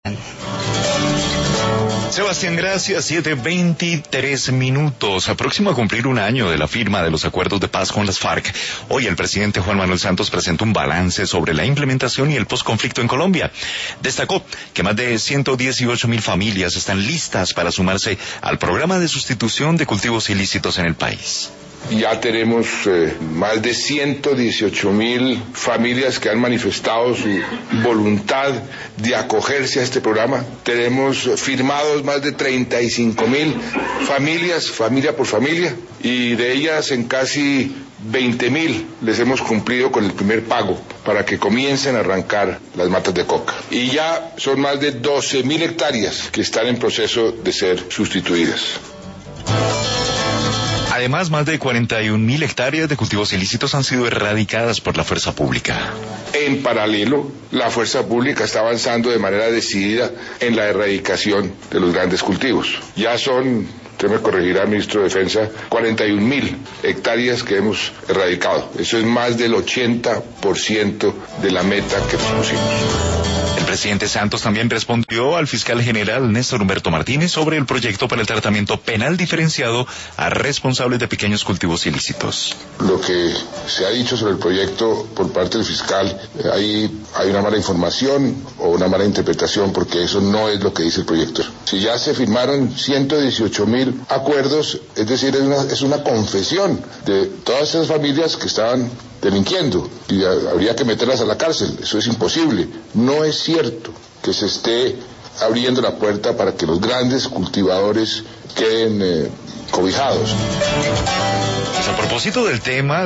Sebastián, gracias. 7:23. Próximo a cumplir un año de la firma de los acuerdos de paz con las FARC, hoy el presidente Juan Manuel Santos presentó un balance sobre la implementación y el posconflicto en Colombia. Destacó que más de 118.000 familias están listas para sumarse al programa de sustitución de cultivos ilícitos en el país. Ya tenemos más de 118.000 familias que han manifestado su voluntad de acogerse a este programa. Tenemos firmados más de 35.000 familias, familia por familia, y de ellas en casi 20.000 les hemos cumplido con el primer pago para que comiencen a arrancar las matas de coca. Y ya son más de 12.000 hectáreas que están en proceso de ser sustituidas. Además, más de 41.000 hectáreas de cultivos ilícitos han sido erradicadas por la fuerza pública. En paralelo, la fuerza pública está avanzando de manera decidida en la erradicación de los grandes cultivos. Ya son, usted me corregirá, ministro de Defensa, 41.000 hectáreas que hemos erradicado. Eso es más del 80% de la meta que nos pusimos. El presidente Santos también respondió al fiscal general Néstor Humberto Martínez sobre el proyecto para el tratamiento penal diferenciado a responsables de pequeños cultivos ilícitos. Lo que se ha dicho sobre el proyecto por parte del fiscal, hay una mala información o una mala interpretación, porque eso no es lo que dice el proyecto. Si ya se firmaron 118.000 acuerdos, es decir, es una confesión de todas esas familias que estaban delinquiendo y habría que meterlas a la cárcel. Eso es imposible. No es cierto que se esté abriendo la puerta para que los grandes cultivadores queden cobijados. Pues a propósito del tema